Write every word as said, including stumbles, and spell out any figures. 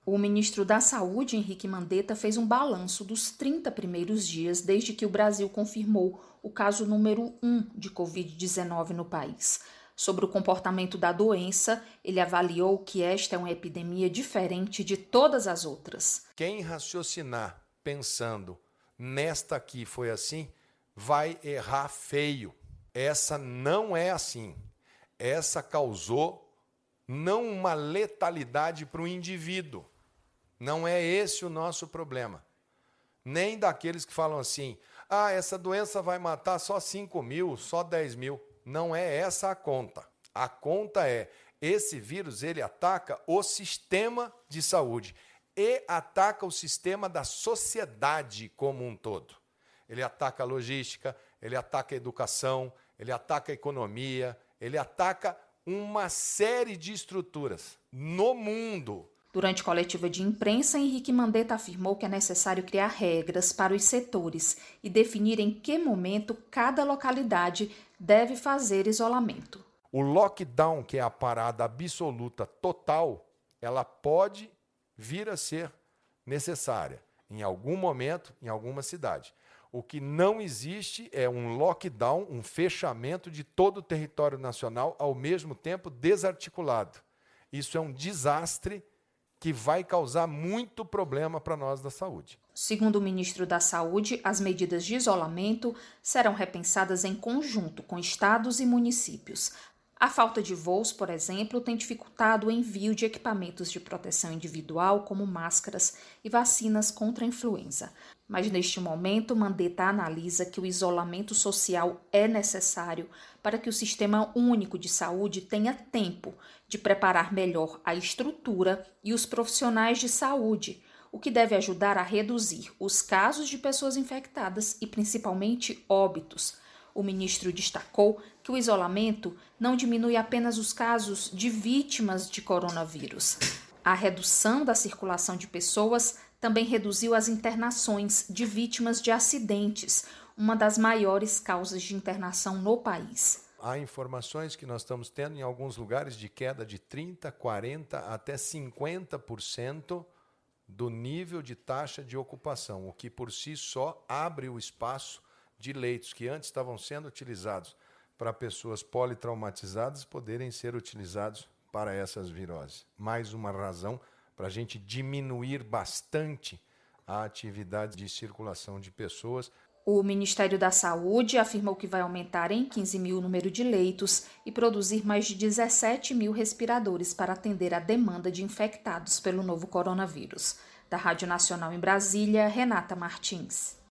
O ministro da Saúde, Henrique Mandetta, fez um balanço dos trinta primeiros dias desde que o Brasil confirmou o caso número um de covid dezenove no país. Sobre o comportamento da doença, ele avaliou que esta é uma epidemia diferente de todas as outras. Quem raciocinar pensando nesta aqui foi assim, vai errar feio. Essa não é assim. Essa causou não uma letalidade para o indivíduo. Não é esse o nosso problema. Nem daqueles que falam assim, ah, essa doença vai matar só cinco mil, só dez mil. Não é essa a conta. A conta é, esse vírus ele ataca o sistema de saúde e ataca o sistema da sociedade como um todo. Ele ataca a logística, ele ataca a educação, ele ataca a economia, ele ataca uma série de estruturas no mundo. Durante coletiva de imprensa, Henrique Mandetta afirmou que é necessário criar regras para os setores e definir em que momento cada localidade deve fazer isolamento. O lockdown, que é a parada absoluta total, ela pode vir a ser necessária em algum momento, em alguma cidade. O que não existe é um lockdown, um fechamento de todo o território nacional ao mesmo tempo desarticulado. Isso é um desastre que vai causar muito problema para nós da saúde. Segundo o ministro da Saúde, as medidas de isolamento serão repensadas em conjunto com estados e municípios. A falta de voos, por exemplo, tem dificultado o envio de equipamentos de proteção individual, como máscaras e vacinas contra a influenza. Mas, neste momento, Mandetta analisa que o isolamento social é necessário para que o Sistema Único de Saúde tenha tempo de preparar melhor a estrutura e os profissionais de saúde, o que deve ajudar a reduzir os casos de pessoas infectadas e, principalmente, óbitos. O ministro destacou que o isolamento não diminui apenas os casos de vítimas de coronavírus. A redução da circulação de pessoas também reduziu as internações de vítimas de acidentes, uma das maiores causas de internação no país. Há informações que nós estamos tendo em alguns lugares de queda de trinta, quarenta até cinquenta por cento do nível de taxa de ocupação, o que por si só abre o espaço de leitos que antes estavam sendo utilizados para pessoas politraumatizadas poderem ser utilizados para essas viroses. Mais uma razão para a gente diminuir bastante a atividade de circulação de pessoas. O Ministério da Saúde afirmou que vai aumentar em quinze mil o número de leitos e produzir mais de dezessete mil respiradores para atender a demanda de infectados pelo novo coronavírus. Da Rádio Nacional em Brasília, Renata Martins.